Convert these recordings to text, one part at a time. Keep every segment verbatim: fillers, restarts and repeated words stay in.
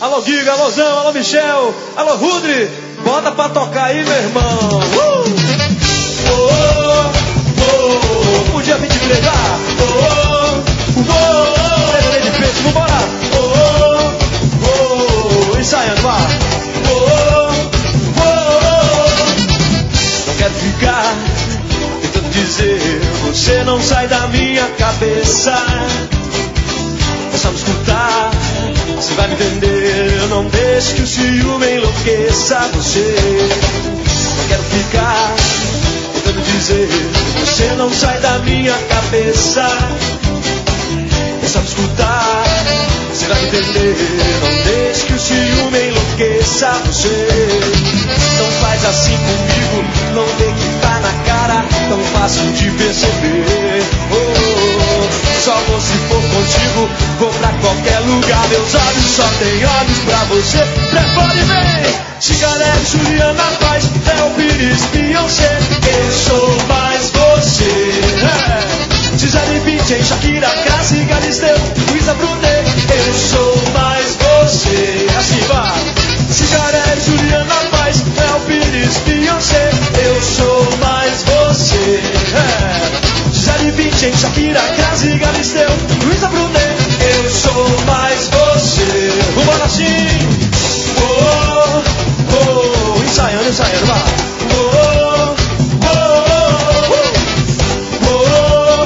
Alô Giga, alôzão, alô Michel, alô Rudri, bota pra tocar aí, meu irmão. Uh! Oh, oh, oh, o dia vinte e três, ah! Oh, oh, oh, oh, de peito, vambora! Oh, oh, oh, ensaiando, vá! Oh, oh, oh, não quero ficar tentando dizer, você não sai da minha cabeça. É só me escutar, você vai me entender. Eu não deixo que o ciúme enlouqueça você. Não quero ficar tentando dizer, você não sai da minha cabeça. É só me escutar, você vai me entender. Não deixe que o ciúme enlouqueça você. Não faz assim comigo, não vê que tá na cara, tão fácil de perceber. Oh, oh, oh. Só vou se for contigo, vou pra qualquer lugar. Meus olhos só tem olhos pra você. Prepare e vem. Cigarette, Juliana Paz, Léo Pires, Beyoncé. Eu sou mais você. É. Gisele Bündchen, Shakira, Cassi, Galisteu, Luísa Brunet. Eu sou mais você. Assim vai. Cigarette, Juliana Paz, Léo Pires, Beyoncé. Eu sou mais você. É. Gisele Bündchen, Shakira, Cassi, Galisteu, Luísa Brunet. Eu sou mais você. Vambora assim. Oh, oh, oh, ensaiando, ensaiando, vai. Oh, oh, oh, oh, oh,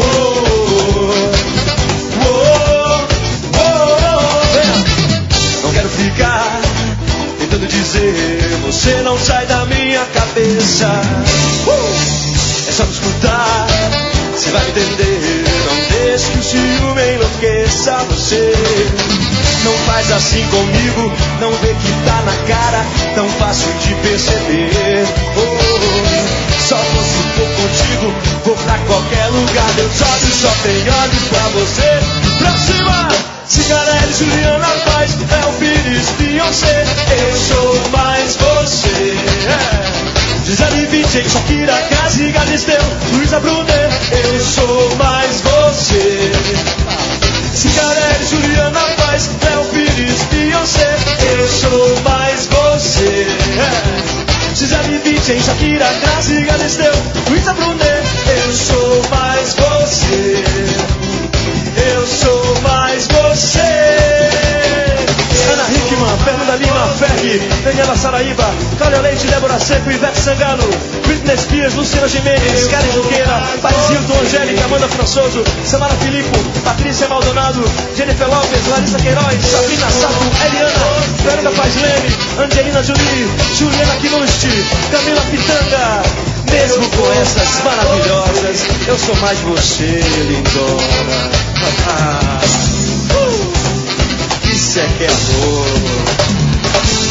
oh, oh. Não quero ficar tentando dizer, você não sai da minha cabeça. Uh! É só me escutar, você vai me entender. Não deixe que o ciúme enlouqueça você. Não faz assim comigo, não vê que tá na cara, tão fácil de perceber. Oh, oh. Só vou se for contigo, vou pra qualquer lugar. Meus olhos só tem olhos pra você. Pra cima! Cigarette, Juliana Paz, Léo Pires, Beyoncé. Eu sou mais você. É. Gisele Bündchen, Shakira, Cassi, Galisteu, Luísa Brunet. Eu sou mais você. Cigarette, Juliana Paz, Léo Pires, Beyoncé. Eu sou mais você. É. Gisele Bündchen, Shakira, Cassi, Galisteu, Luísa Brunet. Eu sou mais você. Eu sou mais você. Ana Hickman, Fernanda Lima, Ferg, Daniela Saraíba, Cláudia Leite, Débora Seco, Ivete Sangalo, Britney Spears, Luciana Gimenez, Karen Junqueira, Paris Hilton, Angélica, Amanda Françoso, Samara Filippo, Patrícia Maldonado, Jennifer Lopes, Larissa Queiroz, Sabrina Sato, Eliana, Fernanda Paz Leme, Angelina Jolie, Juliana Kinusti, Camila Pitanga. Mesmo com essas maravilhosas, eu sou mais você, lindona. Ah, uh, isso é que é amor.